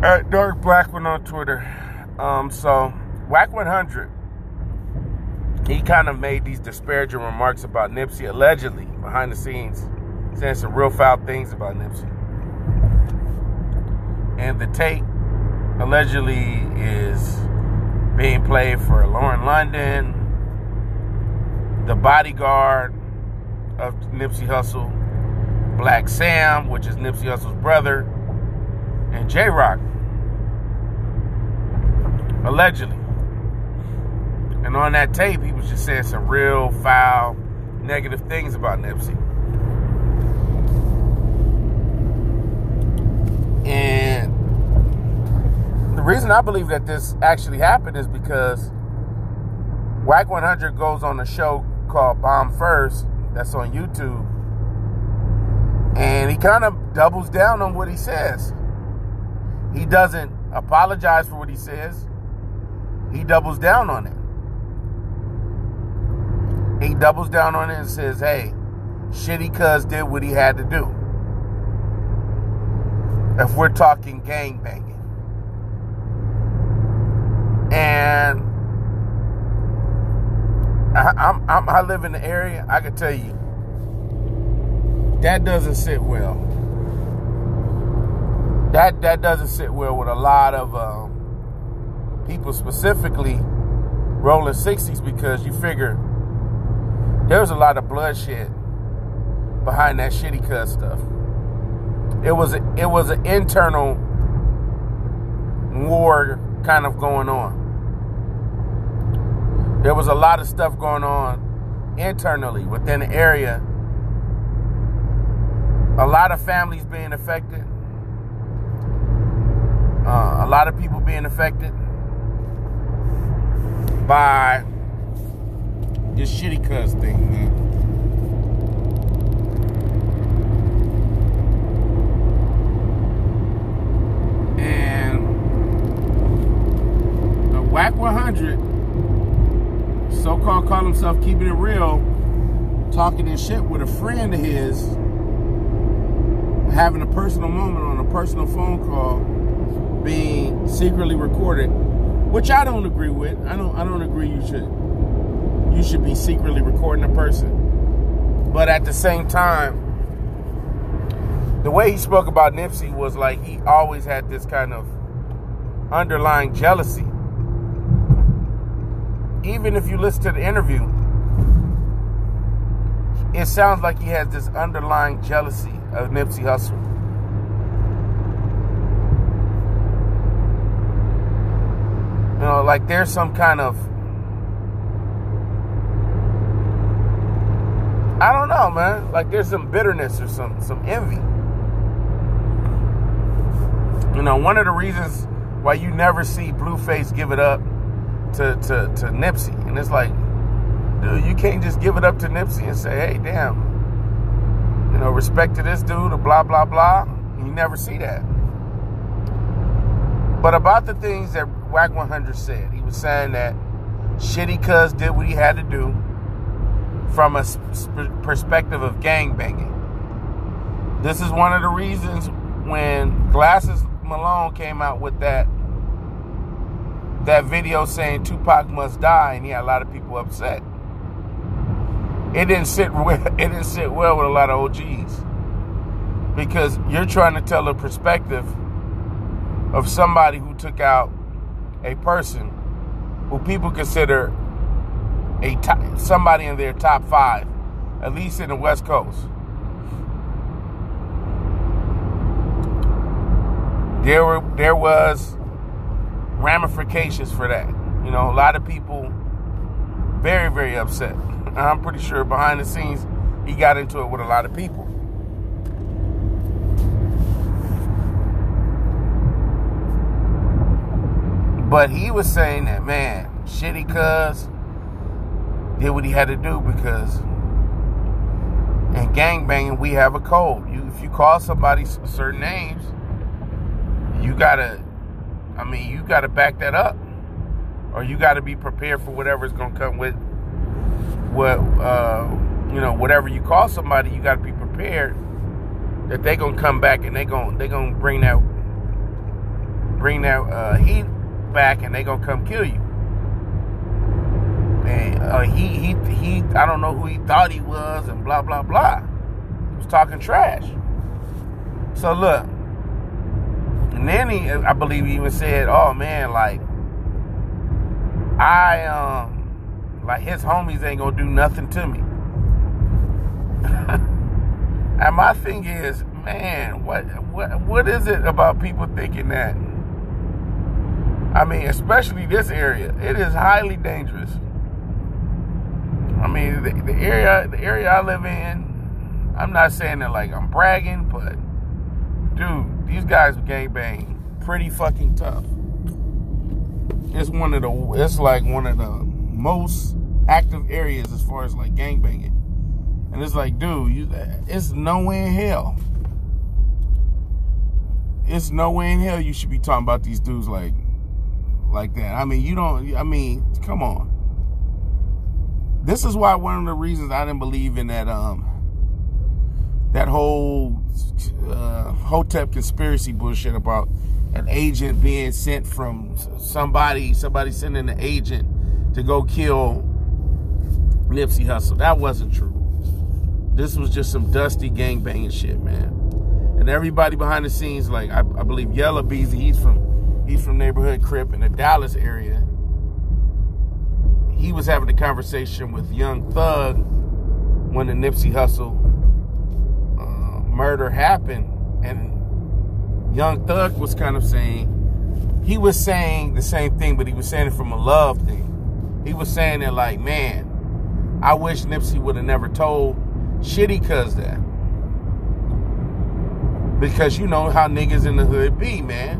At Dark Blackman on Twitter. So Wack 100, he kind of made these disparaging remarks about Nipsey, allegedly behind the scenes, saying some real foul things about Nipsey. And the tape allegedly is being played for Lauren London, the bodyguard of Nipsey Hussle, Black Sam, which is Nipsey Hussle's brother, and J-Rock. Allegedly. And on that tape, he was just saying some real foul, negative things about Nipsey. And the reason I believe that this actually happened is because Wack 100 goes on a show called Bomb First that's on YouTube, and he kind of doubles down on what he says. He doesn't apologize for what he says. He doubles down on it. He doubles down on it and says, hey, Shitty Cuz did what he had to do. If we're talking gangbanging. And I live in the area. I can tell you, that doesn't sit well. That doesn't sit well with a lot of people, specifically rolling 60s, because you figure there's a lot of bloodshed behind that Shitty Cuz stuff. It was an internal war kind of going on. There was a lot of stuff going on internally within the area. A lot of families being affected. A lot of people being affected by this Shitty Cuz thing, man. And the Wack 100, so-called call himself keeping it real, talking this shit with a friend of his, having a personal moment on a personal phone call, being secretly recorded, which I don't agree with. I don't agree you should be secretly recording a person. But at the same time, the way he spoke about Nipsey was like he always had this kind of underlying jealousy. Even if you listen to the interview, it sounds like he has this underlying jealousy of Nipsey Hussle. You know, like there's some kind of, I don't know, man. Like there's some bitterness or some envy. You know, one of the reasons why you never see Blueface give it up to Nipsey. And it's like, dude, you can't just give it up to Nipsey and say, hey, damn, you know, respect to this dude or blah, blah, blah. You never see that. But about the things that Wack 100 said, he was saying that Shitty Cuz did what he had to do from a perspective of gangbanging. This is one of the reasons when Glasses Malone came out with that video saying Tupac must die, and he had a lot of people upset. It didn't sit well with a lot of OGs, because you're trying to tell a perspective of somebody who took out a person who people consider somebody in their top 5, at least in the West Coast. There was ramifications for that. You know, a lot of people very, very upset. And I'm pretty sure behind the scenes he got into it with a lot of people. But he was saying that, man, Shitty Cuz did what he had to do, because in gangbanging we have a code. If you call somebody certain names, you gotta back that up, or you gotta be prepared for whatever's gonna come with whatever you call somebody. You gotta be prepared that they gonna come back and they gonna bring bring that heat back, and they gonna come kill you. And he I don't know who he thought he was, and blah blah blah. He was talking trash. So look, and then I believe he even said, "Oh man, like like his homies ain't gonna do nothing to me." And my thing is, man, what is it about people thinking that? I mean, especially this area, it is highly dangerous. I mean, the area I live in, I'm not saying that like I'm bragging, but dude, these guys gangbang pretty fucking tough. It's like one of the most active areas as far as like gangbanging. And it's like, dude, it's no way in hell. It's no way in hell you should be talking about these dudes like that. I mean, come on. This is why one of the reasons I didn't believe in that that whole Hotep conspiracy bullshit about an agent being sent from somebody sending an agent to go kill Nipsey Hussle. That wasn't true. This was just some dusty gangbanging shit, man. And everybody behind the scenes, like I believe Yella Beezy, he's from neighborhood Crip in the Dallas area. He was having a conversation with Young Thug when the Nipsey Hussle murder happened, and Young Thug was kind of saying, he was saying the same thing, but he was saying it from a love thing. He was saying that like, man, I wish Nipsey would have never told Shitty Cuz that. Because you know how niggas in the hood be, man.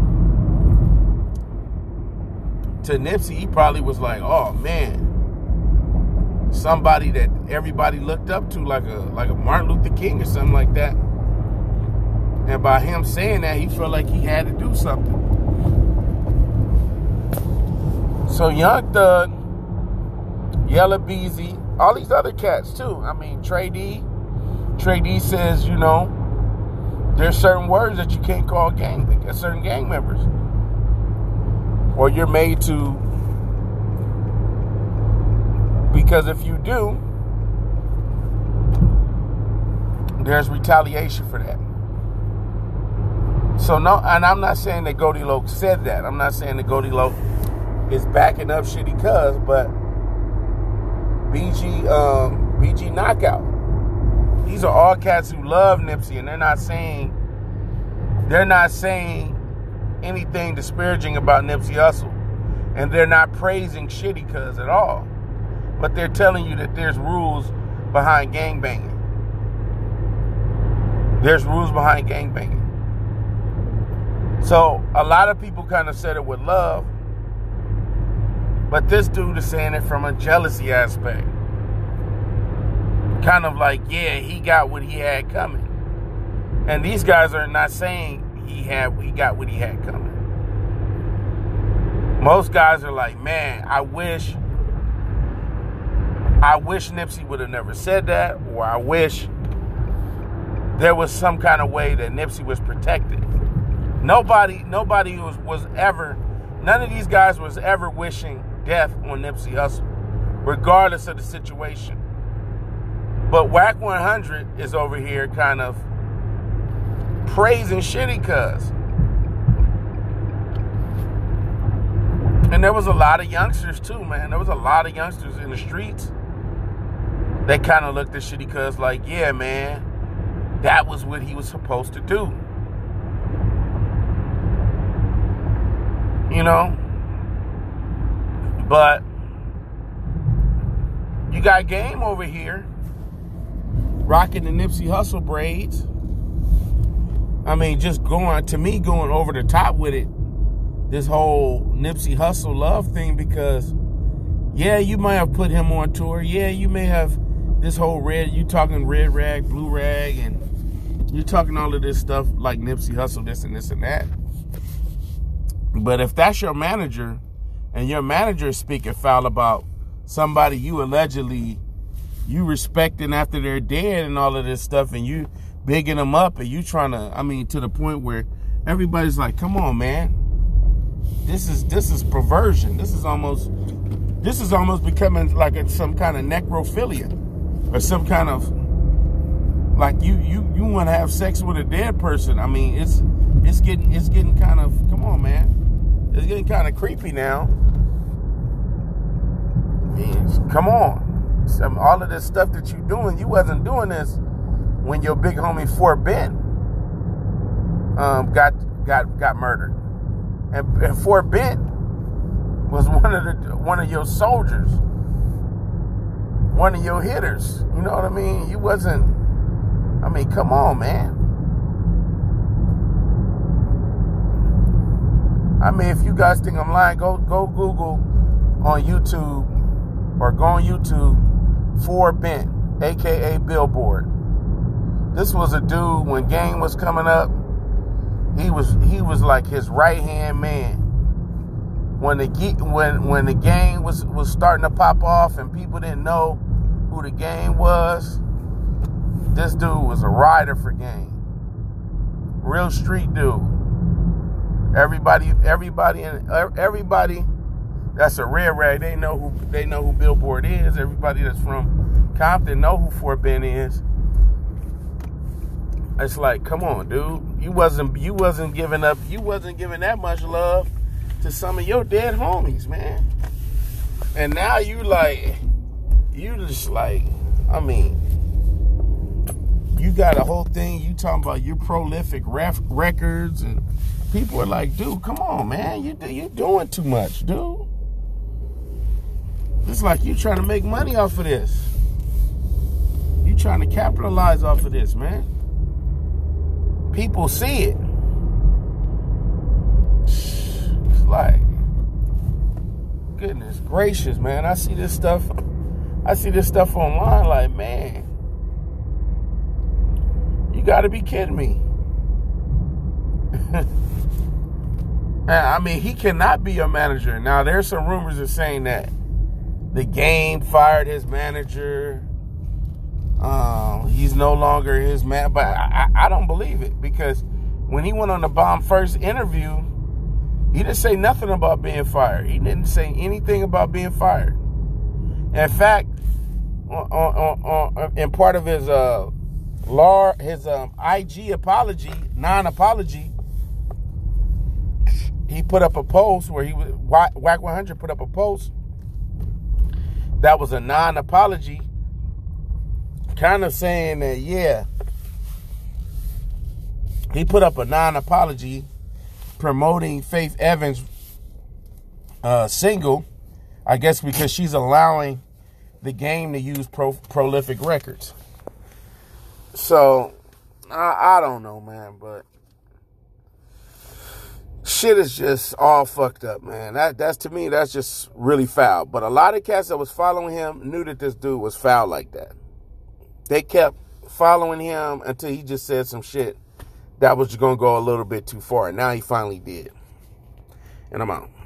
To Nipsey, he probably was like, oh man, somebody that everybody looked up to, like a Martin Luther King or something like that. And by him saying that, he felt like he had to do something. So Young Thug, Yella Beezy, all these other cats too. I mean, Trey D says, you know, there's certain words that you can't call certain gang members. Or you're made to, because if you do, there's retaliation for that. So no, and I'm not saying that Goldie Loc said that. I'm not saying that Goldie Loc is backing up Shitty Cuz, but BG Knockout. These are all cats who love Nipsey, and they're not saying anything disparaging about Nipsey Hussle, and they're not praising Shitty Cuz at all, but they're telling you that there's rules behind gangbanging. There's rules behind gangbanging. So a lot of people kind of said it with love, but this dude is saying it from a jealousy aspect. Kind of like, yeah, he got what he had coming. And these guys are not saying he got what he had coming. Most guys are like, man, I wish Nipsey would have never said that, or I wish there was some kind of way that Nipsey was protected. Nobody was ever, none of these guys was ever wishing death on Nipsey Hussle, regardless of the situation. But Wack 100 is over here kind of praising Shitty Cuz. And there was a lot of youngsters too, man. There was a lot of youngsters in the streets that kind of looked at Shitty Cuz like, yeah, man, that was what he was supposed to do. You know? But you got Game over here rocking the Nipsey Hussle braids. I mean, just going over the top with it, this whole Nipsey Hussle love thing, because, yeah, you might have put him on tour. Yeah, you may have this whole you talking red rag, blue rag, and you're talking all of this stuff like Nipsey Hussle, this and this and that. But if that's your manager, and your manager is speaking foul about somebody you respecting after they're dead and all of this stuff, and you bigging them up, and you trying to, I mean, to the point where everybody's like, come on, man. This is perversion. This is almost becoming like some kind of necrophilia, or some kind of, like you want to have sex with a dead person. I mean, it's getting kind of, come on, man, it's getting kind of creepy now. Come on. All of this stuff that you're doing, you wasn't doing this when your big homie Fort Bend got murdered, and Fort Bend was one of your soldiers, one of your hitters. You know what I mean? You wasn't. I mean, come on, man. I mean, if you guys think I'm lying, go Google on YouTube, or go on YouTube, Fort Bend, aka Billboard. This was a dude, when Game was coming up, he was like his right hand man. When the Game was starting to pop off and people didn't know who the Game was, this dude was a rider for Game. Real street dude. Everybody, that's a red rag. They know who Billboard is. Everybody that's from Compton know who Fort Bend is. It's like, come on, dude. You wasn't giving that much love to some of your dead homies, man. And now I mean, you got a whole thing. You talking about your prolific records, and people are like, dude, come on, man. You doing too much, dude. It's like you trying to make money off of this. You trying to capitalize off of this, man. People see it. It's like, goodness gracious, man. I see this stuff online, like, man, you gotta be kidding me. I mean, he cannot be your manager. Now, there's some rumors of saying that the Game fired his manager. He's no longer his man, but I don't believe it, because when he went on the Bomb First interview, he didn't say nothing about being fired. He didn't say anything about being fired. In fact, in part of his IG apology, non-apology, he put up a post where Wack 100 put up a post that was a non-apology, kind of saying that, yeah, he put up a non-apology promoting Faith Evans' single, I guess because she's allowing the Game to use prolific records. So, I don't know, man, but shit is just all fucked up, man. That's to me, that's just really foul. But a lot of cats that was following him knew that this dude was foul like that. They kept following him until he just said some shit that was going to go a little bit too far. And now he finally did. And I'm out.